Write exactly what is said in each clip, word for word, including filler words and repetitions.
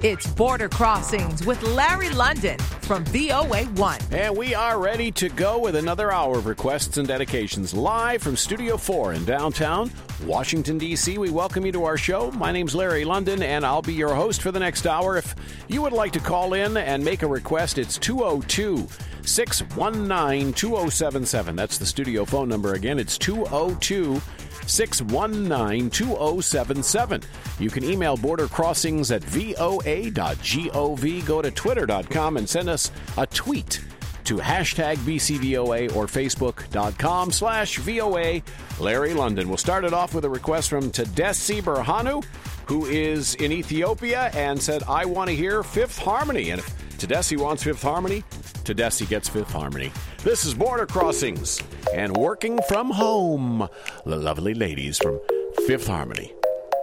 It's Border Crossings with Larry London from V O A one. And we are ready to go with another hour of requests and dedications live from Studio four in downtown Washington, D C. We welcome you to our show. My name's Larry London, and I'll be your host for the next hour. If you would like to call in and make a request, it's two oh two, six one nine, two oh seven seven. That's the studio phone number again. It's two oh two, six one nine, two oh seven seven. You can email Border Crossings at V O A dot gov. Go to twitter dot com and send us a tweet to hashtag B C V O A or facebook.com slash VOA Larry London. We'll start it off with a request from Tedessi Berhanu, who is in Ethiopia, and said, I want to hear Fifth Harmony. And if Tedessi wants Fifth Harmony, Tedessi gets Fifth Harmony. This is Border Crossings and Working From Home. The lovely ladies from Fifth Harmony.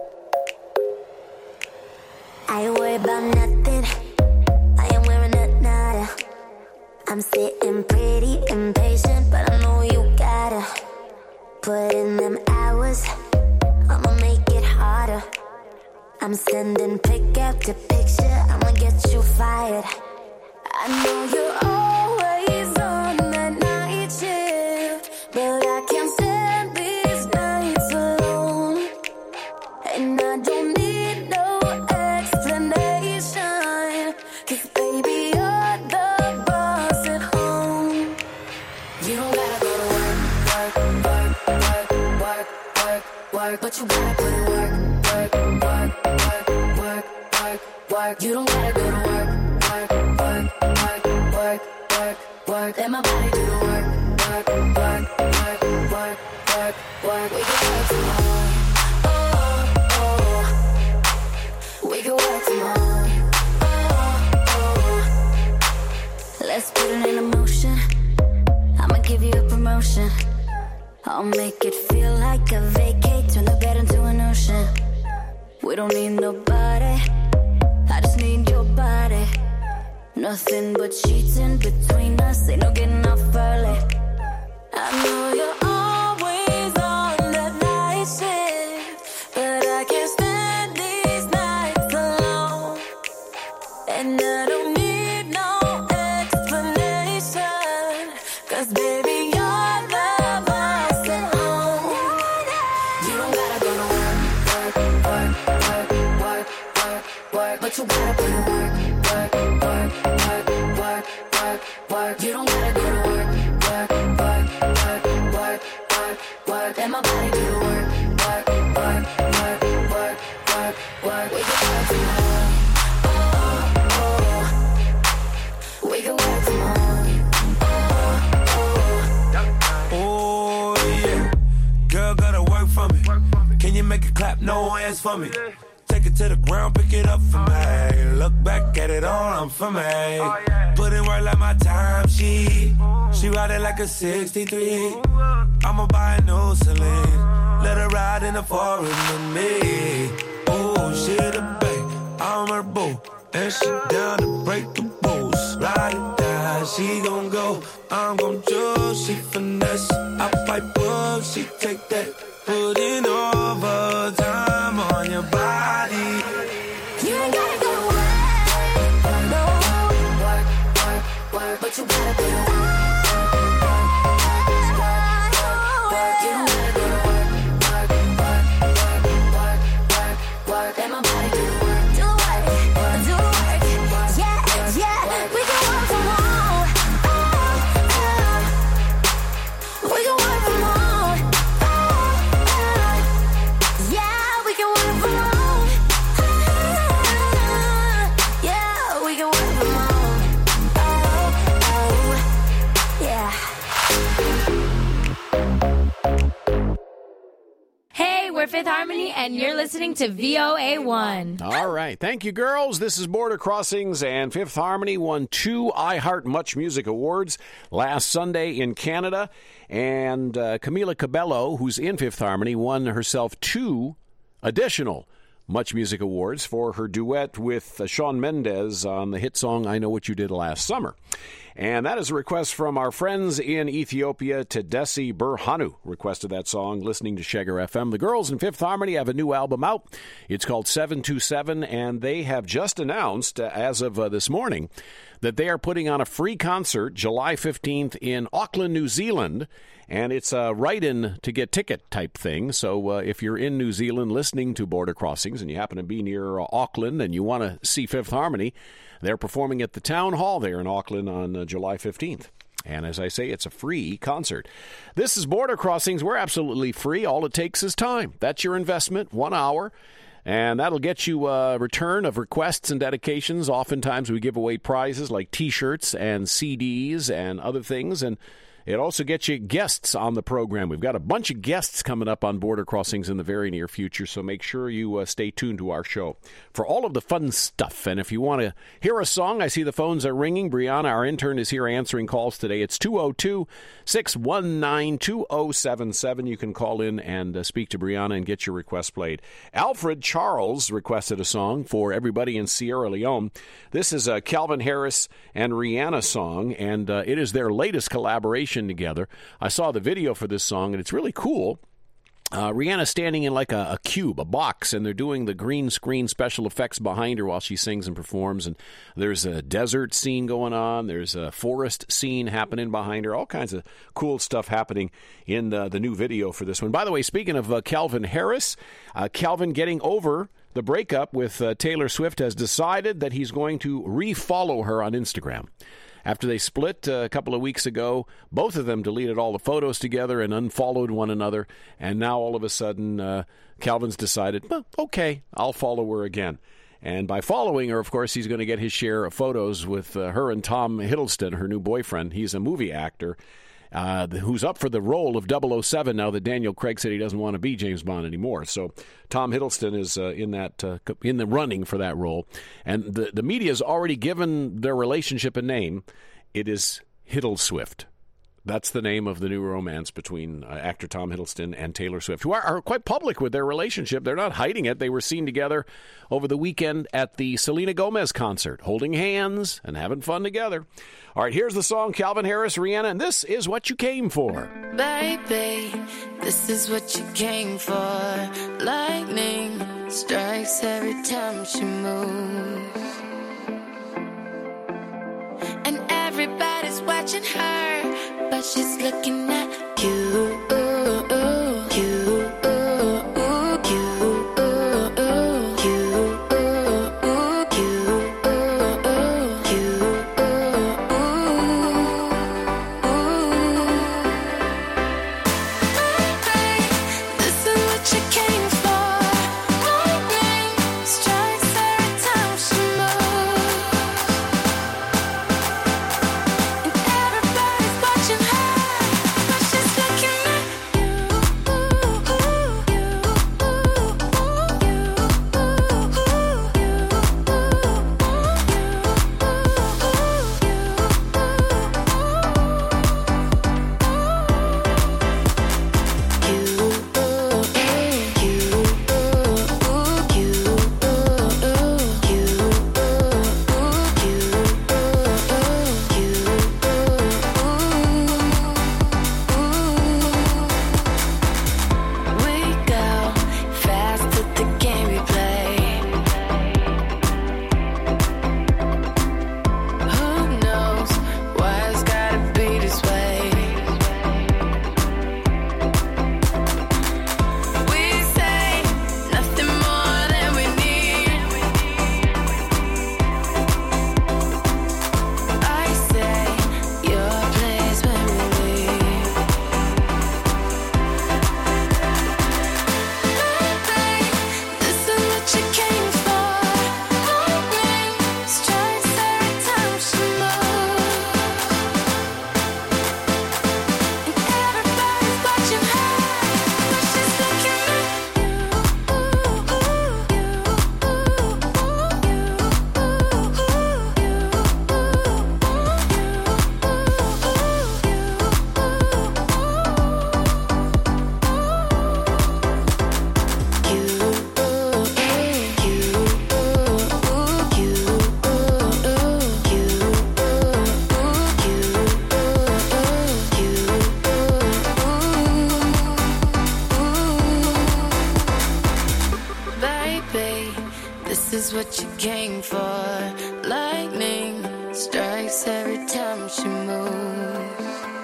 I worry about nothing. I am wearing a nada. I'm sitting pretty impatient, but I know you gotta put in them hours. I'ma make it harder. I'm sending pick after picture. I'ma get you fired. I know you're always on that night shift, but I can't stand these nights alone. And I don't need no explanation, 'cause baby, you're the boss at home. You don't gotta go to work, work, work, work, work, work, work, but you gotta put in work, work, work, work, work, work, work. You don't gotta go to work, work, work, work, work, work, work. Let my body do the work, work, work, work, work, work, work. We can work tomorrow. Oh, oh. We can work tomorrow. Oh, oh. Let's put it in motion. I'ma give you a promotion. I'll make it feel like a vacate. Turn the bed into an ocean. We don't need nobody. I just need your body. Nothing but sheets in between us. Ain't no getting off early. I know you're always on that night shift, but I can't stand these nights alone. And I don't need no explanation, 'cause baby, you're the boss at home. You don't gotta go to work, work, work, work, work, work, work, but you gotta put in work, work, work, work, work, work, work. You don't gotta go to work, work, work, work, work, work, work. Let my body do the work, work, work, work, work, work, work. We can work tomorrow. Oh, oh. We can work tomorrow. Oh, Oh, yeah. Girl, gotta work for me. Can you make it clap? No hands for me. Take it to the ground, pick it up for me. Look back at it all, I'm for me. Put in work like my time sheet. She ride it like a sixty-three. I'ma buy a new Celine. Let her ride in the forest with me. Oh, she the babe, I'm her boo. And she down to break the rules. Ride it down, she gon' go. I'm gon' choose, she finesse. I pipe up, she take that. Put in overtime on your body. you ain't gotta go to work, no. Work, work, work, but you gotta put in work. You don't gotta go to work, work, work, work, work, work, work. Let my body do the work. Do the work, do the work. Yeah, yeah, we can work from home. Oh, oh. We can work from home. Oh, oh. Yeah, we can work from home. Oh, yeah, we can work from home. Oh, oh, yeah. Hey, we're Fifth Harmony, and you're listening to V O A one. All right. Thank you, girls. This is Border Crossings, and Fifth Harmony won two iHeart Much Music Awards last Sunday in Canada. And uh, Camila Cabello, who's in Fifth Harmony, won herself two additional Much Music Awards for her duet with uh, Shawn Mendes on the hit song I Know What You Did Last Summer. And that is a request from our friends in Ethiopia. Tedesi Burhanu requested that song, listening to Sheggar F M. The girls in Fifth Harmony have a new album out. It's called seven two seven, and they have just announced, uh, as of uh, this morning, that they are putting on a free concert July fifteenth in Auckland, New Zealand. And it's a write-in to get ticket type thing. So uh, if you're in New Zealand listening to Border Crossings and you happen to be near uh, Auckland and you want to see Fifth Harmony, they're performing at the Town Hall there in Auckland on uh, July fifteenth. And as I say, it's a free concert. This is Border Crossings. We're absolutely free. All it takes is time. That's your investment, one hour. And that'll get you a return of requests and dedications. Oftentimes we give away prizes like T-shirts and C Ds and other things. And it also gets you guests on the program. We've got a bunch of guests coming up on Border Crossings in the very near future, so make sure you uh, stay tuned to our show for all of the fun stuff. And if you want to hear a song, I see the phones are ringing. Brianna, our intern, is here answering calls today. It's two oh two, six one nine, two oh seven seven. You can call in and uh, speak to Brianna and get your request played. Alfred Charles requested a song for everybody in Sierra Leone. This is a Calvin Harris and Rihanna song, and uh, it is their latest collaboration together. I saw the video for this song, and it's really cool. Uh, Rihanna's standing in like a, a cube, a box, and they're doing the green screen special effects behind her while she sings and performs. And there's a desert scene going on. There's a forest scene happening behind her. All kinds of cool stuff happening in the, the new video for this one. By the way, speaking of uh, Calvin Harris, uh, Calvin getting over the breakup with uh, Taylor Swift has decided that he's going to refollow her on Instagram. After they split uh, a couple of weeks ago, both of them deleted all the photos together and unfollowed one another. And now all of a sudden, uh, Calvin's decided, well, okay, I'll follow her again. And by following her, of course, he's going to get his share of photos with uh, her and Tom Hiddleston, her new boyfriend. He's a movie actor uh, who's up for the role of double oh seven now that Daniel Craig said he doesn't want to be James Bond anymore. So Tom Hiddleston is uh, in that uh, in the running for that role. And the, the media has already given their relationship a name. It is Hiddle Swift. That's the name of the new romance between uh, actor Tom Hiddleston and Taylor Swift, who are, are quite public with their relationship. They're not hiding it. They were seen together over the weekend at the Selena Gomez concert, holding hands and having fun together. All right, here's the song, Calvin Harris, Rihanna, and this is what you came for. Baby, this is what you came for. Lightning strikes every time she moves. And everybody's watching her, but she's looking at you. Watching her, but she's looking at This is what you came for. Lightning strikes every time she moves.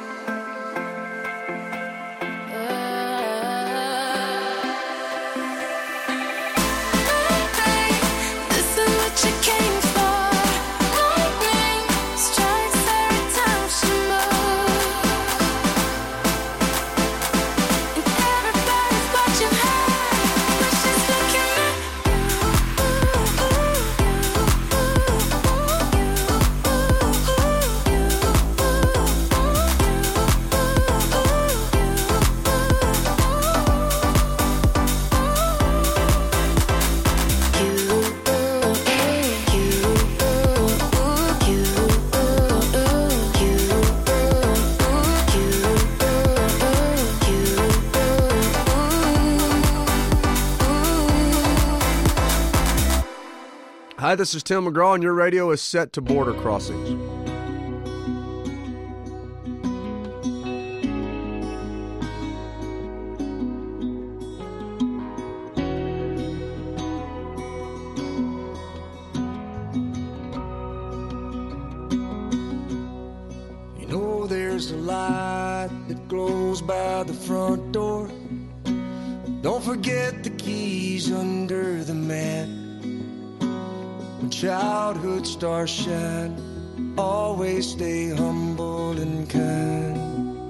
Hi, this is Tim McGraw, and your radio is set to Border Crossings. You know there's a light that glows by the front door. Don't forget the keys under the mat. When childhood stars shine, always stay humble and kind.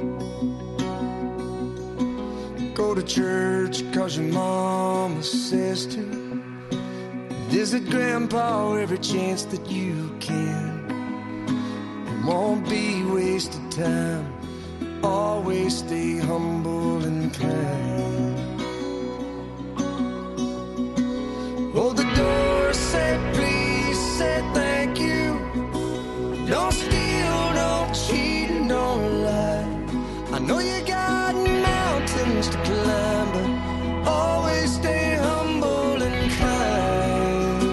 Go to church cause your mama says to. Visit grandpa every chance that you can. It won't be wasted time, always stay humble and kind. Hold the door, say please, say thank you. Don't steal, don't cheat, and don't lie. I know you got mountains to climb, but always stay humble and kind.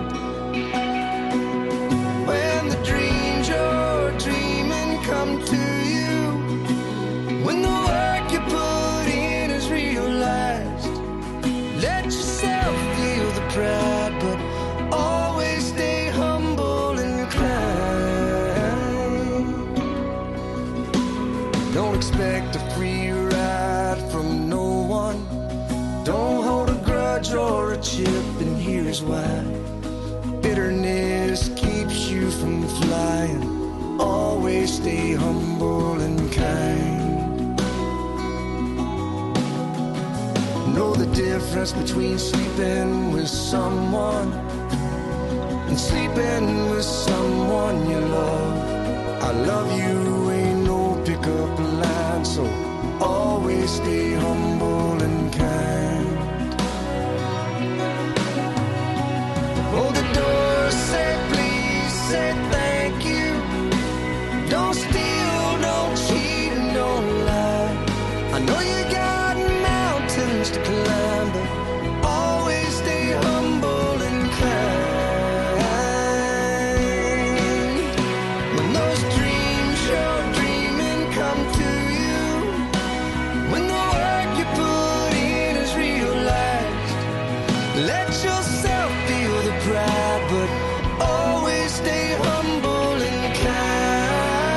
When the dreams you're dreaming come to you, when the work you put in is realized, let yourself feel the pride, but always stay humble and kind. Don't expect a free ride from no one. Don't hold a grudge or a chip, and here's why. Bitterness keeps you from flying. Always stay humble and kind. Know the difference between sleeping with someone and sleeping with someone you love. I love you ain't no pickup line, so always stay humble and kind. Hold the door, say please, say thank you. Don't steal, don't cheat, and don't lie. I know you got mountains to climb, but always stay humble and kind. When those dreams you're dreaming come to you, when the work you put in is realized, let yourself feel the pride, but always stay humble and kind.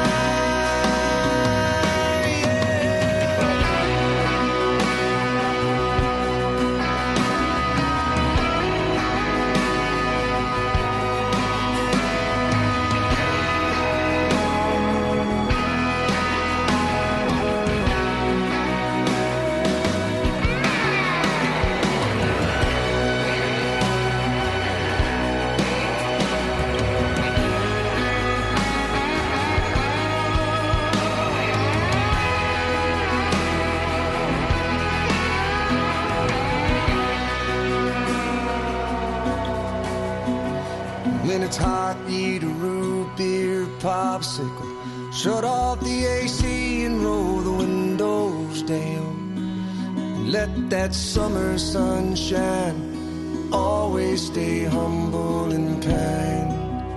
When it's hot, eat a root beer popsicle. Shut off the A C and roll the windows down. Let that summer sun shine. Always stay humble and kind.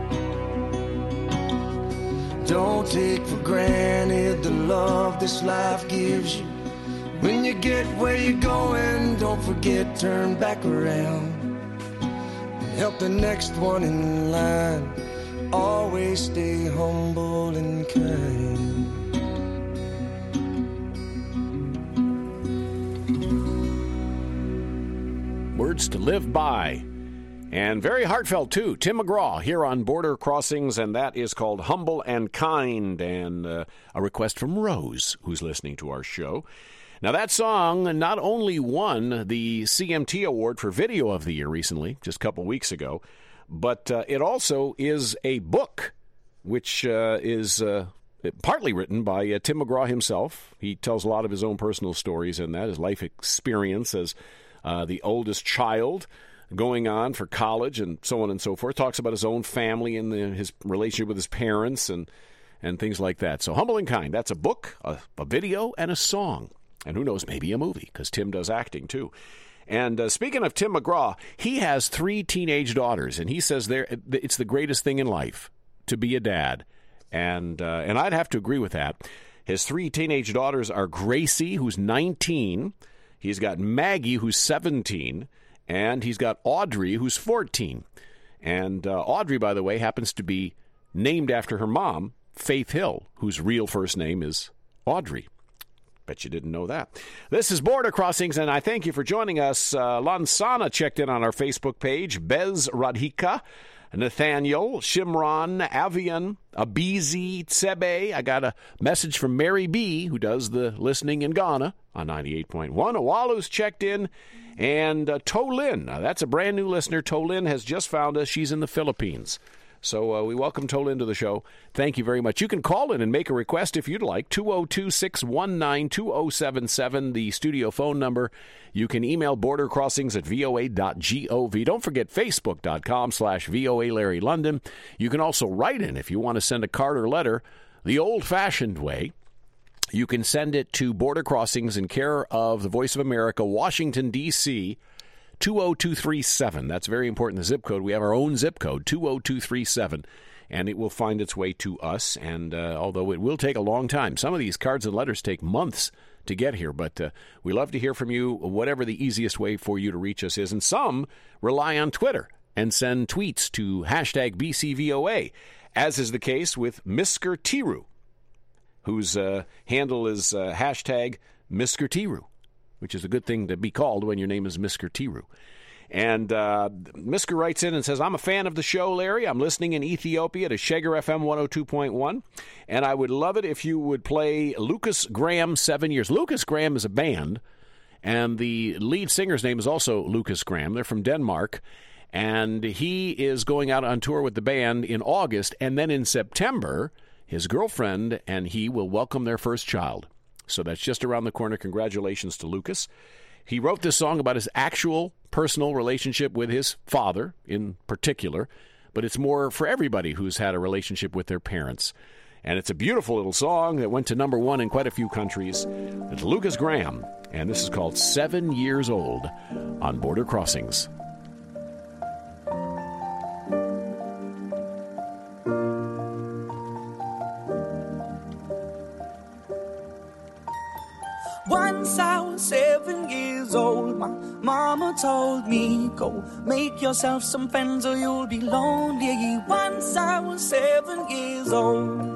Don't take for granted the love this life gives you. When you get where you're going, don't forget, turn back around. help the next one in line. Always stay humble and kind. Words to live by. And very heartfelt, too. Tim McGraw here on Border Crossings, and that is called Humble and Kind, and uh, a request from Rose, who's listening to our show. Now, that song not only won the C M T Award for Video of the Year recently, just a couple weeks ago, but uh, it also is a book, which uh, is uh, partly written by uh, Tim McGraw himself. He tells a lot of his own personal stories in that, his life experience as uh, the oldest child, going on for college and so on and so forth. Talks about his own family and the, his relationship with his parents and, and things like that. So Humble and Kind, that's a book, a, a video, and a song. And who knows, maybe a movie, because Tim does acting too. And uh, speaking of Tim McGraw, he has three teenage daughters, and he says they're, it's the greatest thing in life to be a dad. And, uh, and I'd have to agree with that. His three teenage daughters are Gracie, who's nineteen. He's got Maggie, who's seventeen. And he's got Audrey, who's fourteen. And uh, Audrey, by the way, happens to be named after her mom, Faith Hill, whose real first name is Audrey. Bet you didn't know that. This is Border Crossings, and I thank you for joining us. Uh, Lansana checked in on our Facebook page. Bez Radhika, Nathaniel, Shimron, Avian, Abizi, Tsebe. I got a message from Mary B., who does the listening in Ghana on ninety-eight point one. Awalu's checked in. And uh, Tolin, uh, that's a brand new listener. Tolin has just found us. She's in the Philippines. So uh, we welcome Tolin to the show. Thank you very much. You can call in and make a request if you'd like. two oh two, six one nine, two oh seven seven, the studio phone number. You can email bordercrossings at voa dot gov. Don't forget facebook.com slash VOA Larry London. You can also write in if you want to send a card or letter the old-fashioned way. You can send it to Border Crossings in care of the Voice of America, Washington, D C, two oh two three seven. That's very important, the zip code. We have our own zip code, two oh two three seven, and it will find its way to us. And uh, although it will take a long time, some of these cards and letters take months to get here, but uh, we love to hear from you, whatever the easiest way for you to reach us is. And some rely on Twitter and send tweets to hashtag B C V O A, as is the case with Misker Tiru, whose uh, handle is uh, hashtag Misker Tiru, which is a good thing to be called when your name is Misker Tiru. And uh, Misker writes in and says, I'm a fan of the show, Larry. I'm listening in Ethiopia to Shager F M one oh two point one, and I would love it if you would play Lucas Graham, Seven Years. Lucas Graham is a band, and the lead singer's name is also Lucas Graham. They're from Denmark, and he is going out on tour with the band in August, and then in September, his girlfriend and he will welcome their first child. So that's just around the corner. Congratulations to Lucas. He wrote this song about his actual personal relationship with his father in particular, but it's more for everybody who's had a relationship with their parents. And it's a beautiful little song that went to number one in quite a few countries. It's Lucas Graham, and this is called Seven Years Old on Border Crossings. Once I was seven years old, my mama told me, go make yourself some friends or you'll be lonely. Once I was seven years old.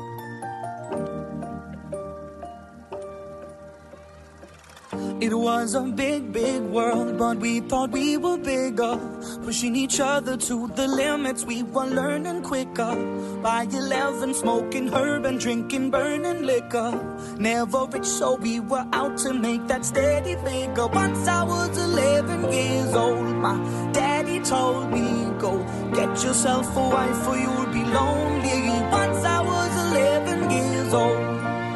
It was a big, big world, but we thought we were bigger, pushing each other to the limits. We were learning quicker. By eleven, smoking herb and drinking burning liquor. Never rich, so we were out to make that steady figure. Once I was eleven years old, my daddy told me, go get yourself a wife or you'll be lonely. Once I was eleven years old.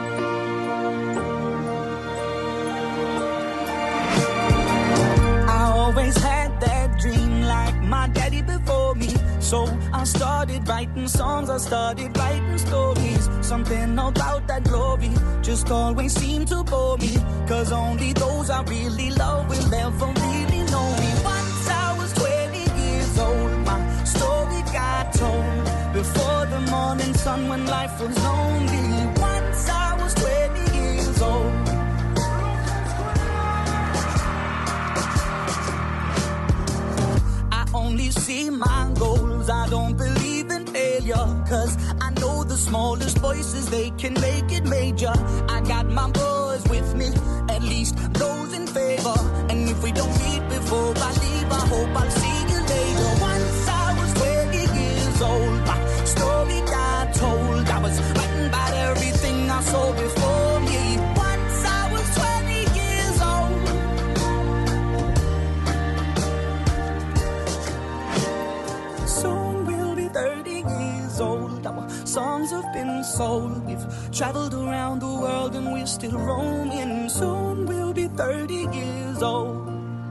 Always had that dream like my daddy before me. So I started writing songs, I started writing stories. Something about that glory just always seemed to bore me. Cause only those I really love will ever really know me. Once I was twenty years old, my story got told. Before the morning sun when life was lonely. Once I was twenty years old. Only always see my goals. I don't believe in failure, cause I know the smallest voices, they can make it major. I got my boys with me, at least those in favor. And if we don't meet before I leave, I hope I'll see you later. Once I was twenty years old, my story got told. I was writing about everything I saw before me. Once I was twenty years old. Soon we'll be thirty years old. Our songs have been sold. We've traveled around the world and we're still roaming. Soon we'll be thirty years old.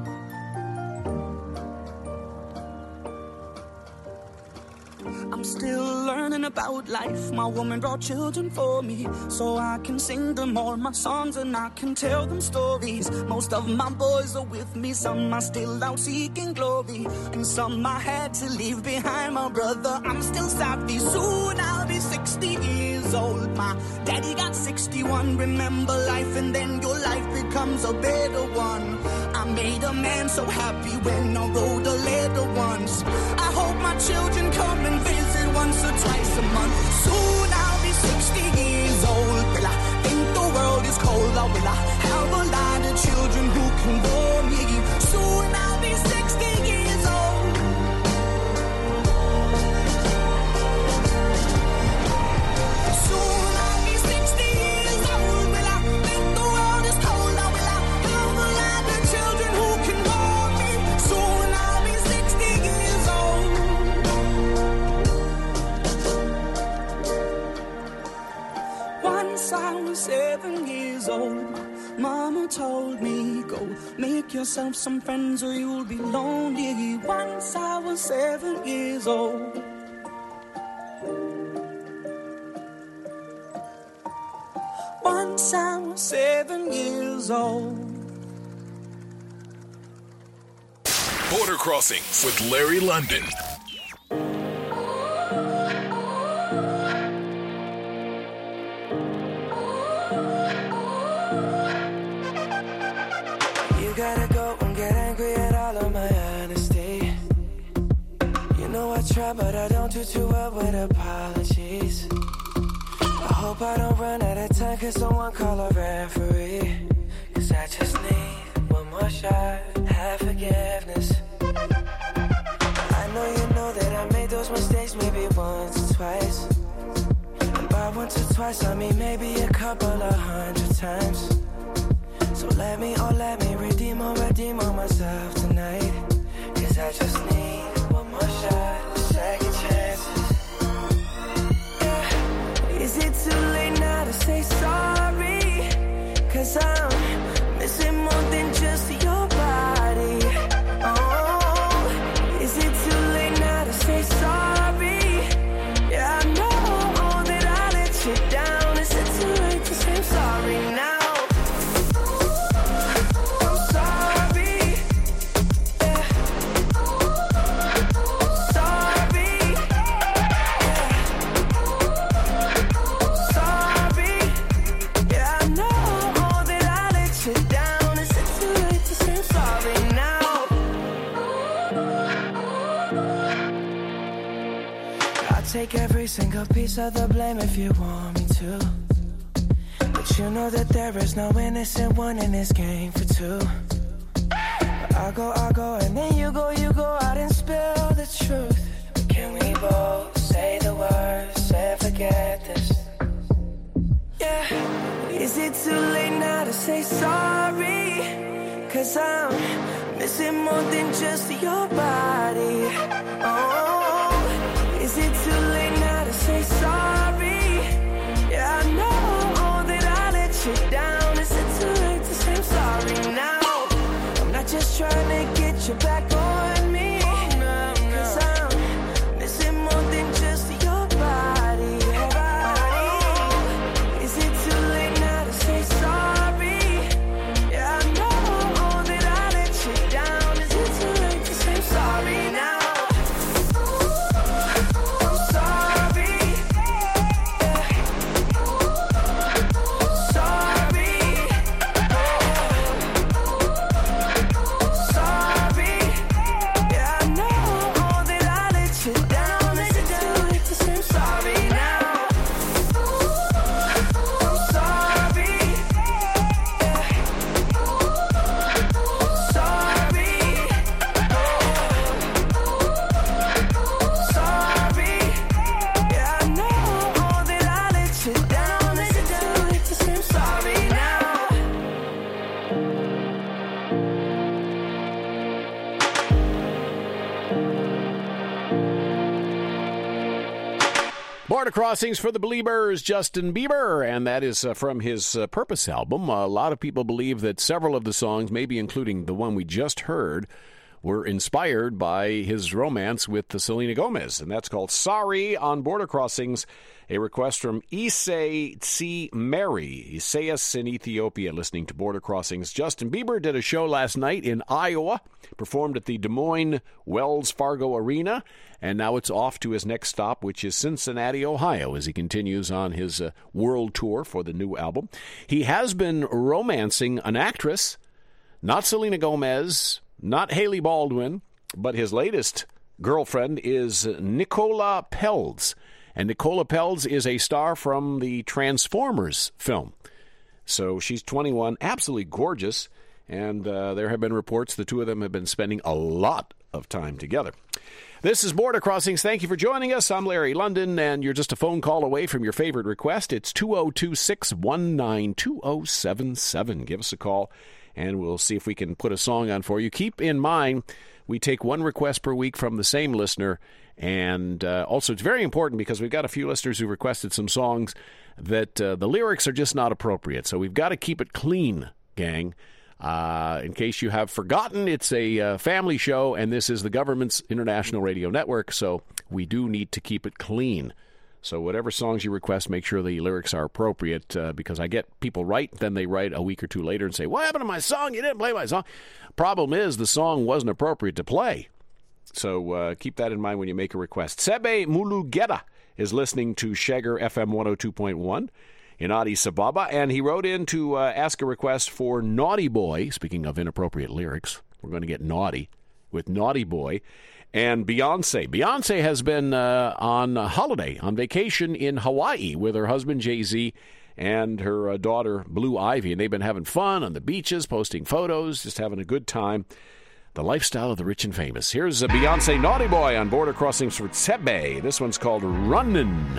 I'm still learning about life. My woman brought children for me, so I can sing them all my songs and I can tell them stories. Most of my boys are with me, some are still out seeking glory, and some I had to leave behind. My brother, I'm still savvy. Soon I'll be sixty years old. My daddy got sixty-one. Remember life and then your life becomes a better one. I made a man so happy when I wrote a letter once. I hope my children come and visit once or twice a month. Soon I'll be sixty years old. Will I think the world is cold, or will I have a lot of children who can bore me? Soon I'll be sixty years old. Soon I'll be sixty years old. Will I think the world is cold, or will I have a lot of children who can bore me? Soon I'll be sixty years old. Once I was seven years old, Mama told me, go make yourself some friends or you'll be lonely. Once I was seven years old. Once I was seven years old. Border Crossings with Larry London. You gotta go and get angry at all of my honesty. You know I try, but I don't do too well with apologies. I hope I don't run out of time, cause someone call a referee. Cause I just need one more shot, have forgiveness. I know you know that I made those mistakes maybe once or twice. And by once or twice I mean maybe a couple of hundred times. So let me, oh let me redeem or redeem on myself tonight. Cause I just need one more shot, second chances. Yeah. Is it too late now to say sorry? Cause I'm missing more than just your body. Oh, is it too late now to say sorry? Yeah, I know that I let you down. Is it too late to say I'm sorry now? Take every single piece of the blame if you want me to. But you know that there is no innocent one in this game for two. But I'll go, I'll go, and then you go, you go out and spill the truth. But can we both say the words and forget this? Yeah. Is it too late now to say sorry? Cause I'm missing more than just your body. Oh, is it too late now to say sorry? Yeah, I know that I let you down. Is it too late to say I'm sorry now? I'm not just trying to get you back on me. Cause I'm missing more than just your body. Oh, is it too late now to say sorry? Yeah, I know that I let you down. Is it too late to say I'm sorry now? Sorry. Border Crossings for the Beliebers, Justin Bieber, and that is uh, from his uh, Purpose album. A lot of people believe that several of the songs, maybe including the one we just heard, were inspired by his romance with the Selena Gomez, and that's called Sorry on Border Crossings, a request from Issei Tsi Mary, Isaias in Ethiopia, listening to Border Crossings. Justin Bieber did a show last night in Iowa, performed at the Des Moines Wells Fargo Arena, and now it's off to his next stop, which is Cincinnati, Ohio, as he continues on his uh, world tour for the new album. He has been romancing an actress, not Selena Gomez, not Haley Baldwin, but his latest girlfriend is Nicola Peltz. And Nicola Peltz is a star from the Transformers film. So she's twenty-one, absolutely gorgeous, and uh, there have been reports the two of them have been spending a lot of time together. This is Border Crossings. Thank you for joining us. I'm Larry London, and you're just a phone call away from your favorite request. It's two oh two, six one nine, two oh seven seven. Give us a call, and we'll see if we can put a song on for you. Keep in mind, we take one request per week from the same listener, and uh, also it's very important because we've got a few listeners who requested some songs that uh, the lyrics are just not appropriate. So we've got to keep it clean, gang. Uh, in case you have forgotten, it's a uh, family show, and this is the government's international radio network, so we do need to keep it clean. So whatever songs you request, make sure the lyrics are appropriate, uh, because I get people write, then they write a week or two later and say, what happened to my song? You didn't play my song. Problem is, the song wasn't appropriate to play. So uh, keep that in mind when you make a request. Sebe Mulugeta is listening to Shagger F M one oh two point one in Addis Ababa, and he wrote in to uh, ask a request for Naughty Boy. Speaking of inappropriate lyrics, we're going to get naughty with Naughty Boy. And Beyonce. Beyonce has been uh, on holiday, on vacation in Hawaii with her husband Jay-Z and her uh, daughter Blue Ivy. And they've been having fun on the beaches, posting photos, just having a good time. The lifestyle of the rich and famous. Here's a Beyonce Naughty Boy on Border Crossings for Tsebe. This one's called Runnin'.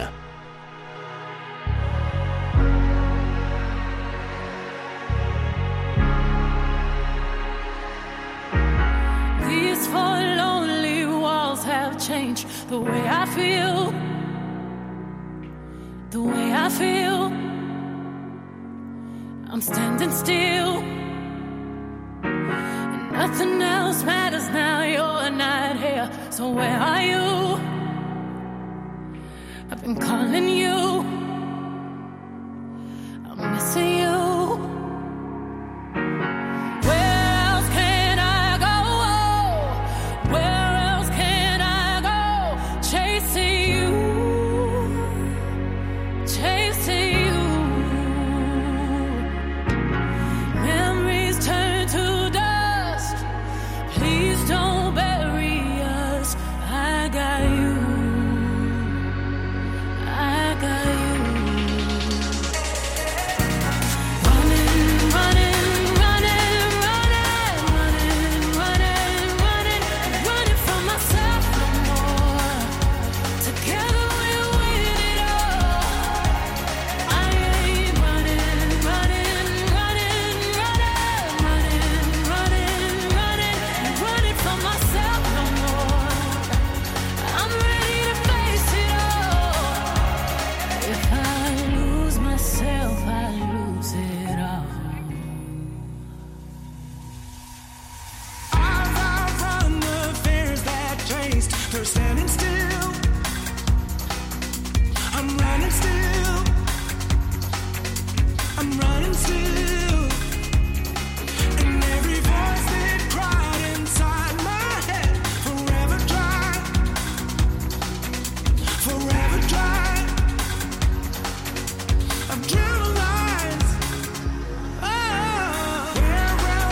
These four lonely walls have changed the way I feel. The way I feel. I'm standing still. And nothing else matters now. You're not here. So where are you? I've been calling you. I'm missing you.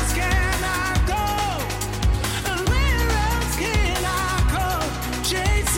Chase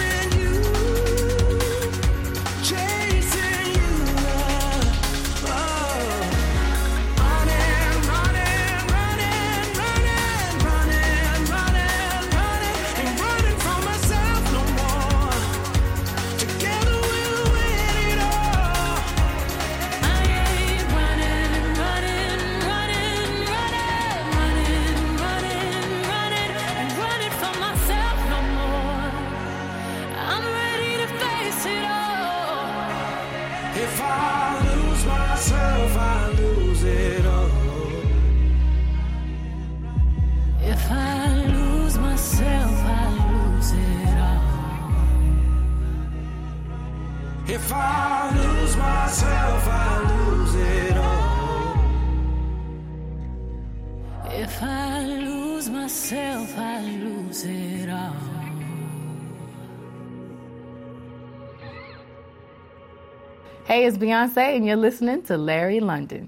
If I lose myself, I lose it all. If I lose myself, I lose it all. Hey, it's Beyonce, and you're listening to Larry London.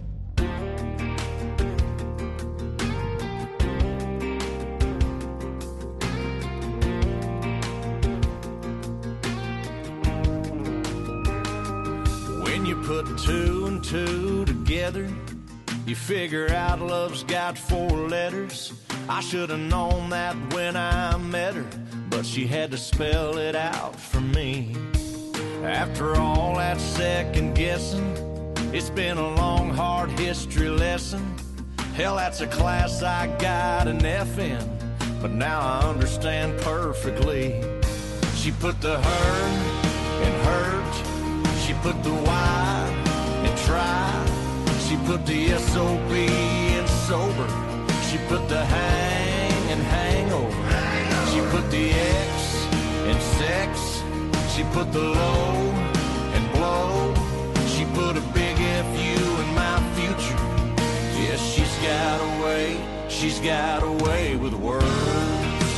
When you put two and two together, you figure out love's got four letters. I should have known that when I met her, but she had to spell it out for me. After all that second guessing, it's been a long, hard history lesson. Hell, that's a class I got an F in, but now I understand perfectly. She put the her in hurt, she put the Y in try, she put the S O B in sober, she put the hang in hangover, she put the X in sex, she put the low and blow. She put a big F U in my future. Yes, she's got a way, she's got a way with words.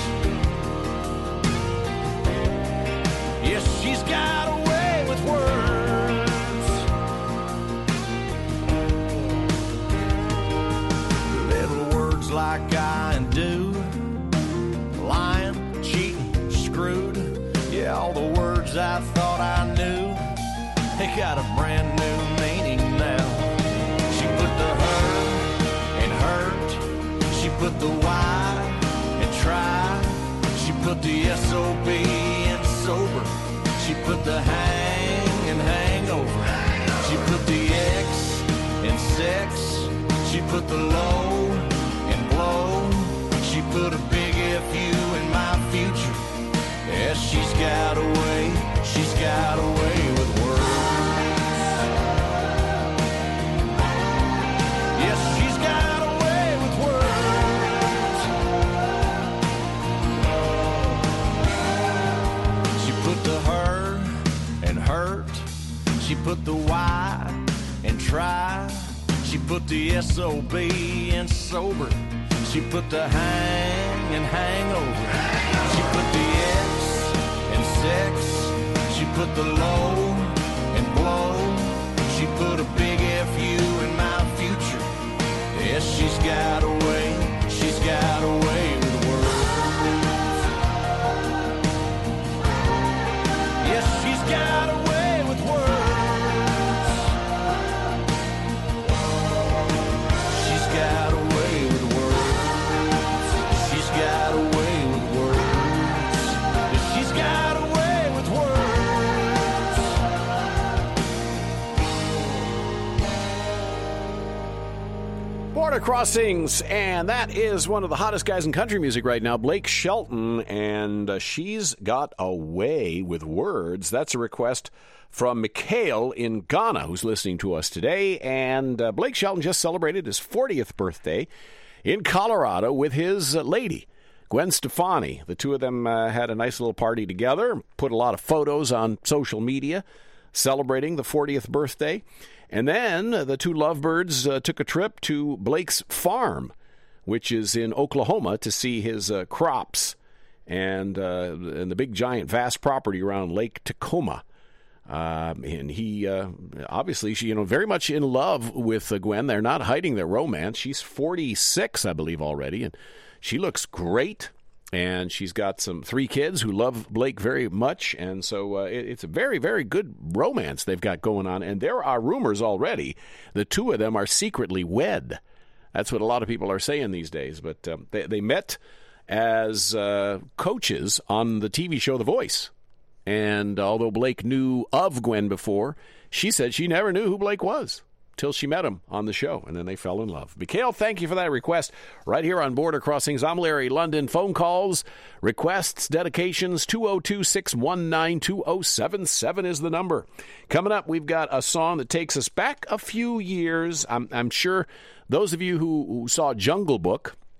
Yes, she's got a way with words. Little words like I and do, lying, cheating, screwed. Yeah, all the words I thought I knew, they got a brand new meaning now. She put the her in hurt, she put the Y in try, she put the S O B in sober, she put the hang in hangover, she put the X in sex, she put the low in blow, she put a big F U in my future. Yes, she's got a way, she's got a way with words. Yes, she's got a way with words. She put the her in hurt, she put the Y in try, she put the S O B in sober, she put the hang in hangover, she put the sex, she put the low and blow, she put a big F U in my future. Yes, she's got a way, she's got a way with words. Yes, she's got a way with words. She's got a way with words. She's got a way with words. Yes, she's got a Border Crossings, and that is one of the hottest guys in country music right now, Blake Shelton, and uh, she's got a way with words. That's a request from Mikhail in Ghana, who's listening to us today, and uh, Blake Shelton just celebrated his fortieth birthday in Colorado with his uh, lady, Gwen Stefani. The two of them uh, had a nice little party together, put a lot of photos on social media celebrating the fortieth birthday. And then uh, the two lovebirds uh, took a trip to Blake's farm, which is in Oklahoma, to see his uh, crops and, uh, and the big, giant, vast property around Lake Tacoma. Uh, and he, uh, obviously, she, you know, very much in love with uh, Gwen. They're not hiding their romance. She's forty-six, I believe, already, and she looks great. And she's got some three kids who love Blake very much. And so uh, it, it's a very, very good romance they've got going on. And there are rumors already the two of them are secretly wed. That's what a lot of people are saying these days. But um, they, they met as uh, coaches on the T V show The Voice. And although Blake knew of Gwen before, she said she never knew who Blake was till she met him on the show, and then they fell in love. Mikhail, thank you for that request. Right here on Border Crossings, I'm Larry London. Phone calls, requests, dedications, two oh two, six one nine, two oh seven seven is the number. Coming up, we've got a song that takes us back a few years. I'm, I'm sure those of you who, who saw Jungle Book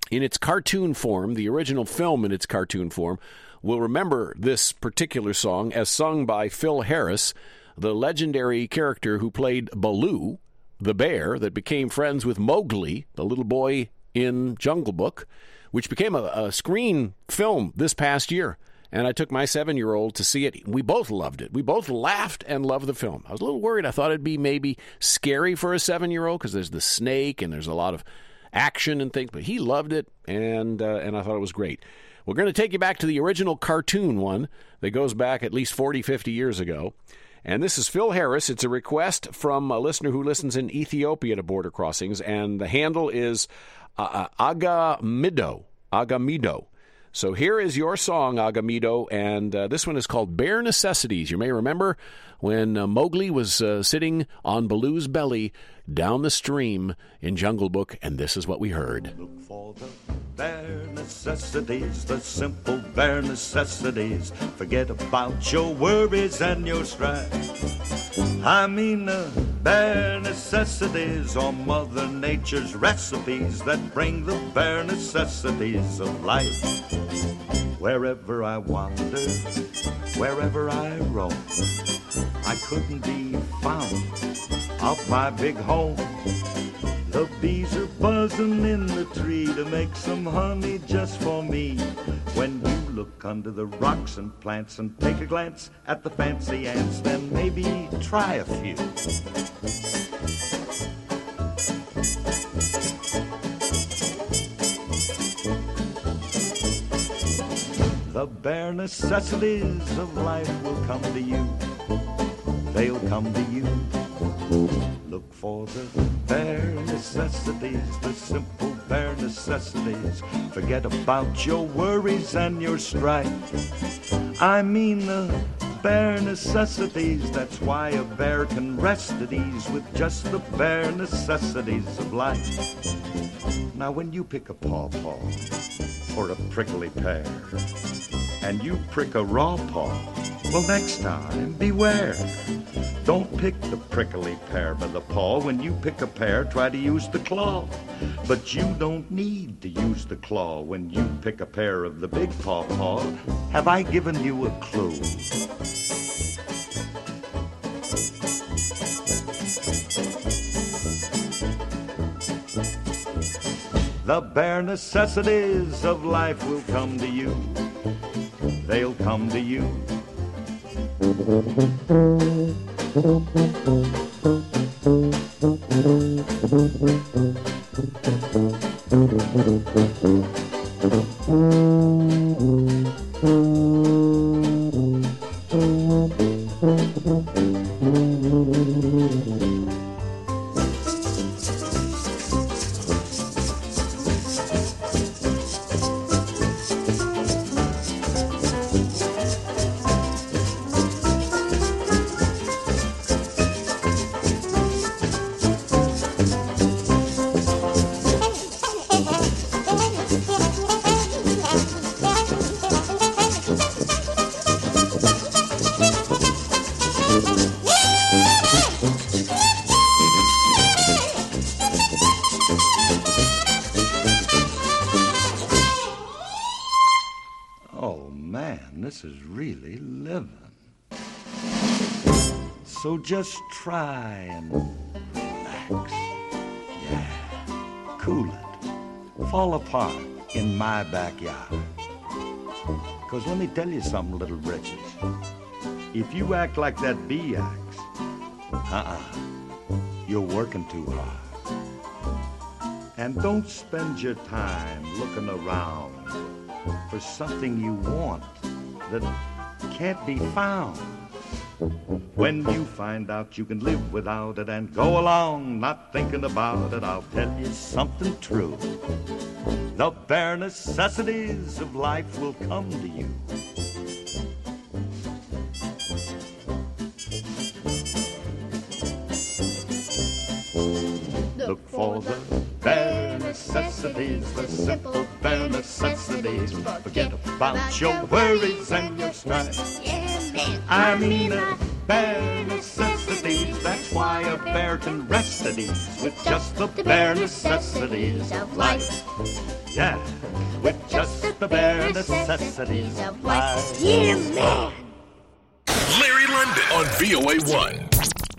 in its cartoon form, the original film in its cartoon form, will remember this particular song as sung by Phil Harris, the legendary character who played Baloo, the bear that became friends with Mowgli, the little boy in Jungle Book, which became a, a screen film this past year. And I took my seven-year-old to see it. We both loved it. We both laughed and loved the film. I was a little worried. I thought it'd be maybe scary for a seven-year-old because there's the snake and there's a lot of action and things. But he loved it, and uh, and I thought it was great. We're going to take you back to the original cartoon one that goes back at least forty, fifty years ago. And this is Phil Harris. It's a request from a listener who listens in Ethiopia to Border Crossings, and the handle is uh, Agamido. Agamido. So here is your song, Agamido, and uh, this one is called Bare Necessities. You may remember when uh, Mowgli was uh, sitting on Baloo's belly down the stream in Jungle Book, and this is what we heard. Look for the bare necessities, the simple bare necessities. Forget about your worries and your strife. I mean the bare necessities are Mother Nature's recipes that bring the bare necessities of life. Wherever I wander, wherever I roam, I couldn't be found off my big home. The bees are buzzing in the tree to make some honey just for me. When you look under the rocks and plants and take a glance at the fancy ants, then maybe try a few. The bare necessities of life will come to you. They'll come to you. Look for the bare necessities, the simple bare necessities. Forget about your worries and your strife. I mean the bare necessities. That's why a bear can rest at ease with just the bare necessities of life. Now when you pick a pawpaw or a prickly pear, and you prick a raw paw, well, next time, beware. Don't pick the prickly pear by the paw. When you pick a pear, try to use the claw. But you don't need to use the claw when you pick a pear of the big pawpaw. Have I given you a clue? The bare necessities of life will come to you. They'll come to you. This is really living. So just try and relax. Yeah, cool it. Fall apart in my backyard. Because let me tell you something, little britches. If you act like that bee acts, uh-uh, you're working too hard. And don't spend your time looking around for something you want that can't be found. When you find out you can live without it and go along not thinking about it, I'll tell you something true. The bare necessities of life will come to you. Look for the bare necessities, the simple bare necessities. Forget about your worries and your strife. I mean the bare necessities. That's why a bear can rest at ease with just the bare necessities of life. can with just the bare necessities of life. Yeah, man. Larry London on V O A one.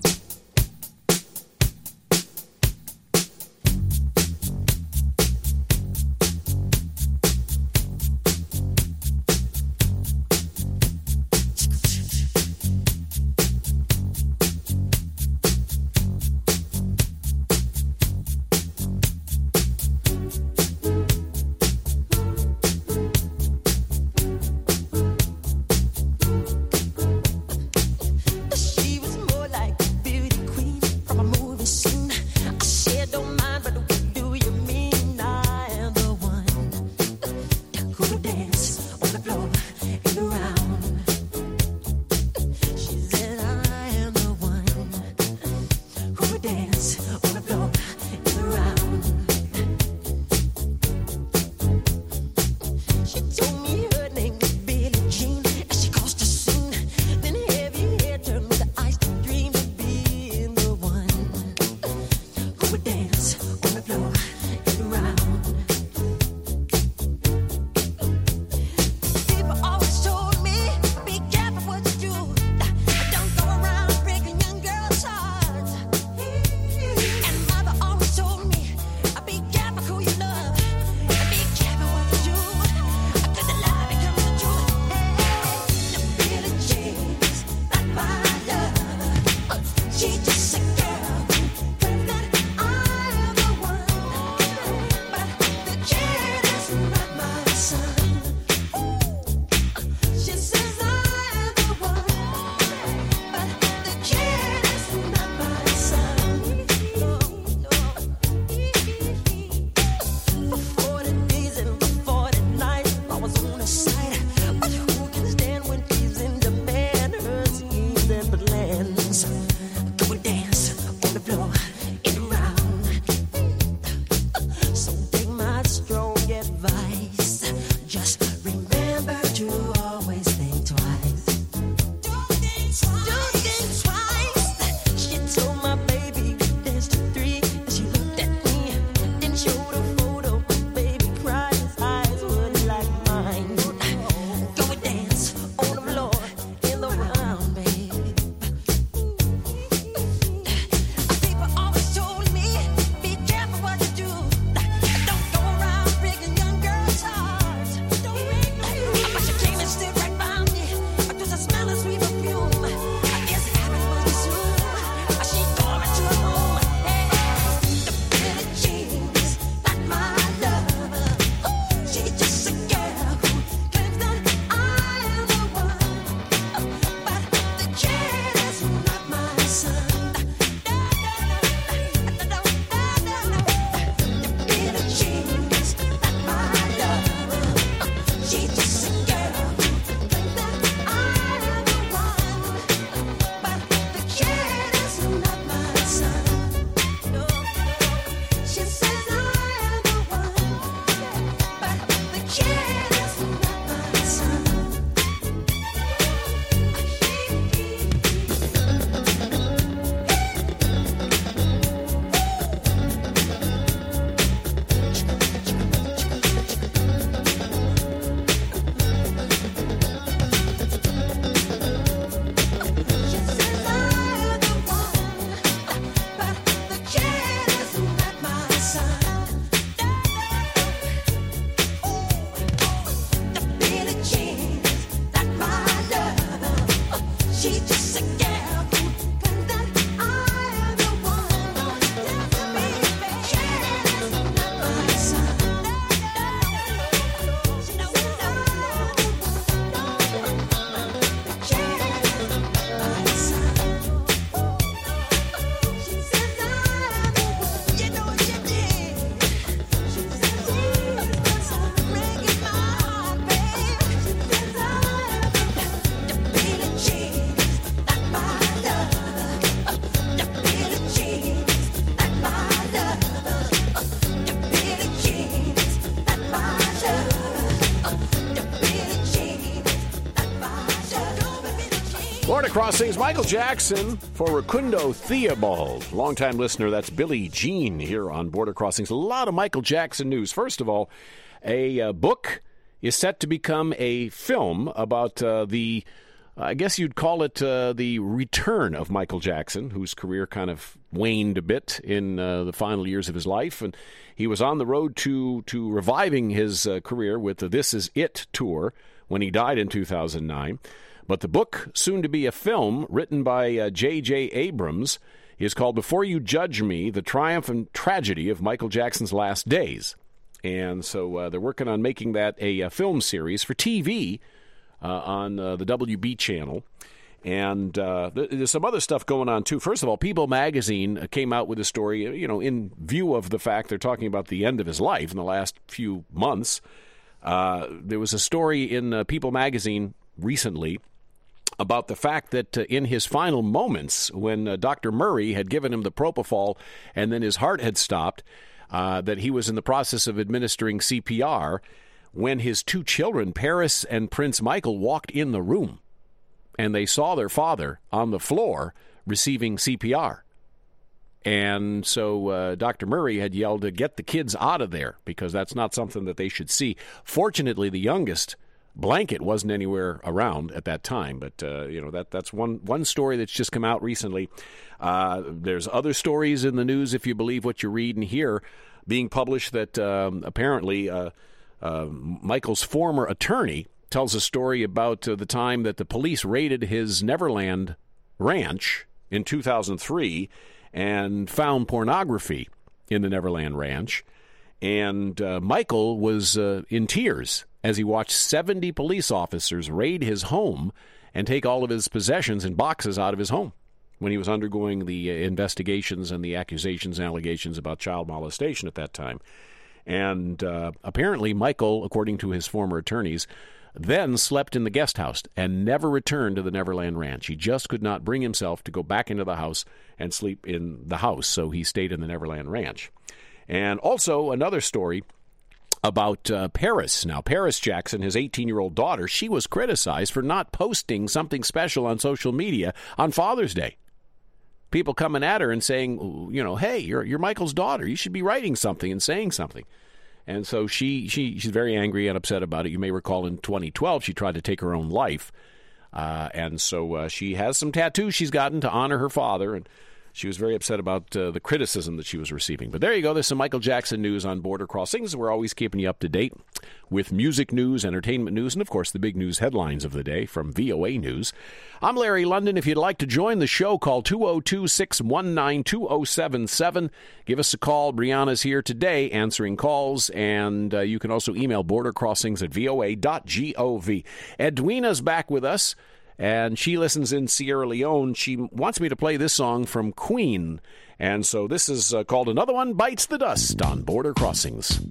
Border Crossings, Michael Jackson for Rakundo Theobald. Longtime listener, that's Billie Jean here on Border Crossings. A lot of Michael Jackson news. First of all, A uh, book is set to become a film about uh, the, I guess you'd call it uh, the return of Michael Jackson, whose career kind of waned a bit in uh, the final years of his life. And he was on the road to, to reviving his uh, career with the This Is It tour when he died in two thousand nine. But the book, soon to be a film, written by uh, J J Abrams, is called Before You Judge Me, The Triumph and Tragedy of Michael Jackson's Last Days. And so uh, they're working on making that a, a film series for T V uh, on uh, the W B channel. And uh, th- there's some other stuff going on, too. First of all, People magazine came out with a story, you know, in view of the fact they're talking about the end of his life in the last few months. Uh, there was a story in uh, People magazine recently about the fact that uh, in his final moments, when uh, Doctor Murray had given him the propofol and then his heart had stopped, uh, that he was in the process of administering C P R when his two children, Paris and Prince Michael, walked in the room. And they saw their father on the floor receiving C P R. And so uh, Doctor Murray had yelled to get the kids out of there because that's not something that they should see. Fortunately, the youngest, Blanket, wasn't anywhere around at that time. But, uh, you know, that that's one, one story that's just come out recently. Uh, there's other stories in the news, if you believe what you read and hear, being published that um, apparently uh, uh, Michael's former attorney tells a story about uh, the time that the police raided his Neverland ranch in two thousand three and found pornography in the Neverland ranch. And uh, Michael was uh, in tears as he watched seventy police officers raid his home and take all of his possessions in boxes out of his home when he was undergoing the uh, investigations and the accusations and allegations about child molestation at that time. And uh, apparently Michael, according to his former attorneys, then slept in the guest house and never returned to the Neverland Ranch. He just could not bring himself to go back into the house and sleep in the house, so he stayed in the Neverland Ranch. And also another story about uh, Paris. Now, Paris Jackson, his eighteen-year-old daughter, she was criticized for not posting something special on social media on Father's Day. People coming at her and saying, you know, hey, you're, you're Michael's daughter. You should be writing something and saying something. And so she, she she's very angry and upset about it. You may recall in twenty twelve, she tried to take her own life. Uh, and so uh, she has some tattoos she's gotten to honor her father. And she was very upset about uh, the criticism that she was receiving. But there you go. There's some Michael Jackson news on Border Crossings. We're always keeping you up to date with music news, entertainment news, and, of course, the big news headlines of the day from V O A News. I'm Larry London. If you'd like to join the show, call two oh two, six one nine, two oh seven seven. Give us a call. Brianna's here today answering calls, and uh, you can also email bordercrossings at voa dot gov. Edwina's back with us, and she listens in Sierra Leone. She wants me to play this song from Queen, and so this is uh, called Another One Bites the Dust on Border Crossings.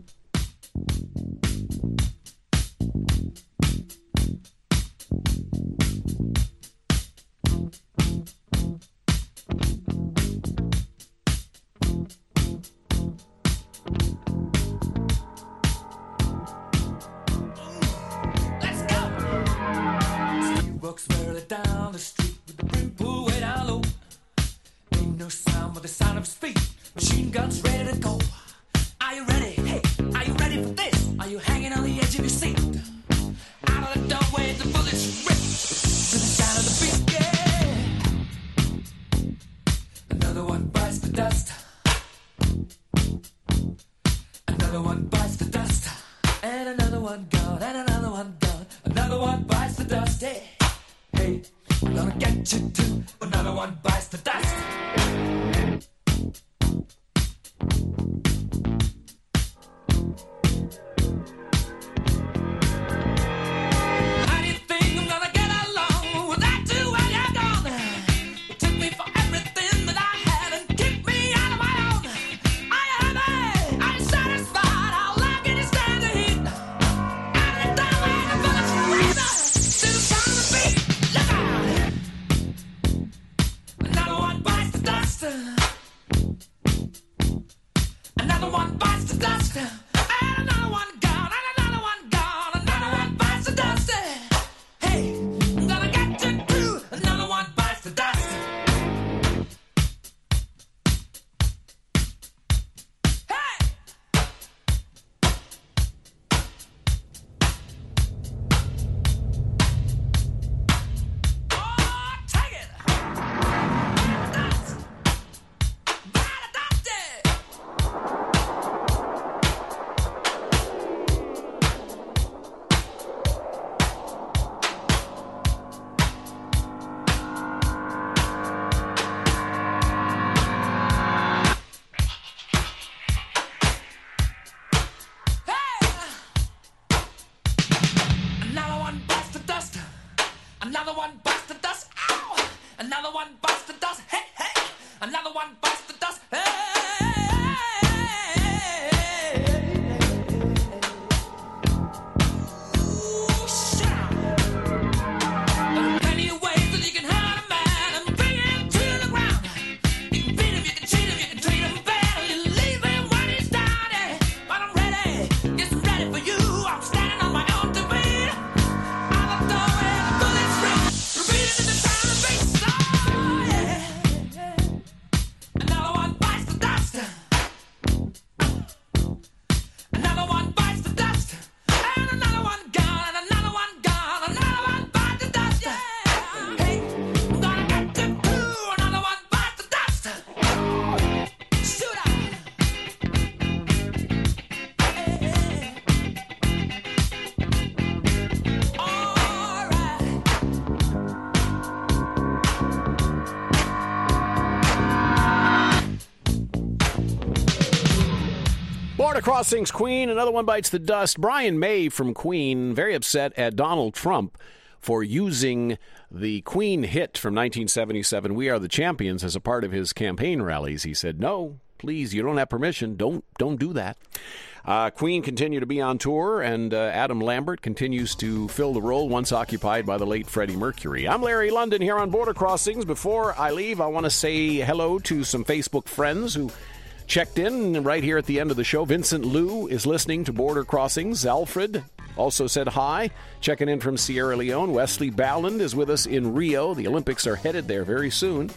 Down the street with the brim pulled way down low. Ain't no sound but the sound of speed. Machine guns ready to go. Are you ready? Hey, are you ready for this? Are you hanging on the edge of your seat? Out of the doorway, the bullets rip to the sound of the beat. Yeah. Another one bites the dust. Another one bites the dust. And another one gone. And another one gone. Another one bites the dust. Hey. Hey, I'm gonna get you too. Another one bites the dust. How do you think I'm gonna get along without you when you're gone? You took me for everything that I had and kicked me out of my own. Are you happy? Are you satisfied? How long can you stand the heat? Out of the doorway, the bullets rip to the sound of the beat. Another one bites the dust. one bites the dust. Ow! Another one bites the dust. Hey, hey! Another one bites the dust. Hey! Border Crossings, Queen, another one bites the dust. Brian May from Queen, very upset at Donald Trump for using the Queen hit from nineteen seventy-seven, We Are the Champions, as a part of his campaign rallies. He said, no, please, you don't have permission. Don't, don't do that. Uh, Queen continue to be on tour, and uh, Adam Lambert continues to fill the role once occupied by the late Freddie Mercury. I'm Larry London here on Border Crossings. Before I leave, I want to say hello to some Facebook friends who checked in right here at the end of the show. Vincent Liu is listening to Border Crossings. Alfred also said hi, checking in from Sierra Leone. Wesley Balland is with us in Rio. The Olympics are headed there very soon.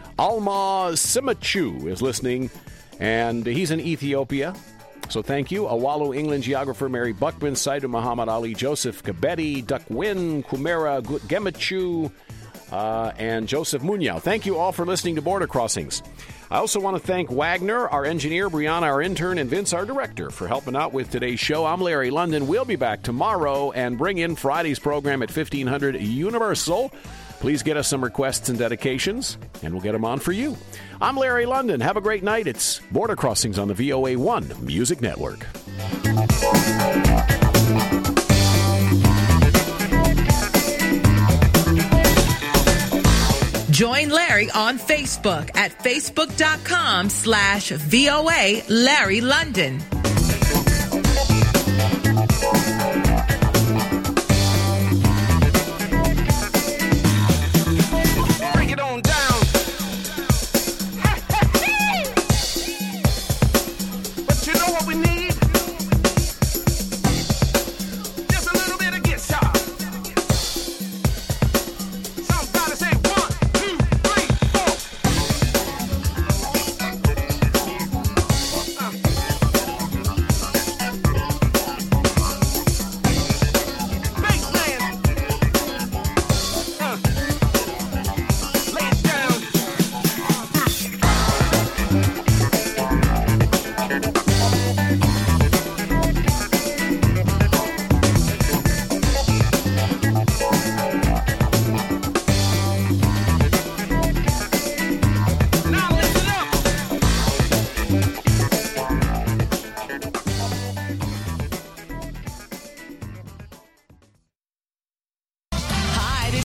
Alma Simachu is listening, and he's in Ethiopia. So thank you. Awalo England geographer Mary Buckman, Saidu Muhammad Ali, Joseph Kabedi, Duck Win, Kumera Gemachu, uh, and Joseph Munoz. Thank you all for listening to Border Crossings. I also want to thank Wagner, our engineer, Brianna, our intern, and Vince, our director, for helping out with today's show. I'm Larry London. We'll be back tomorrow and bring in Friday's program at fifteen hundred Universal. Please get us some requests and dedications, and we'll get them on for you. I'm Larry London. Have a great night. It's Border Crossings on the V O A one Music Network. Join Larry on Facebook at facebook.com slash VOA Larry London.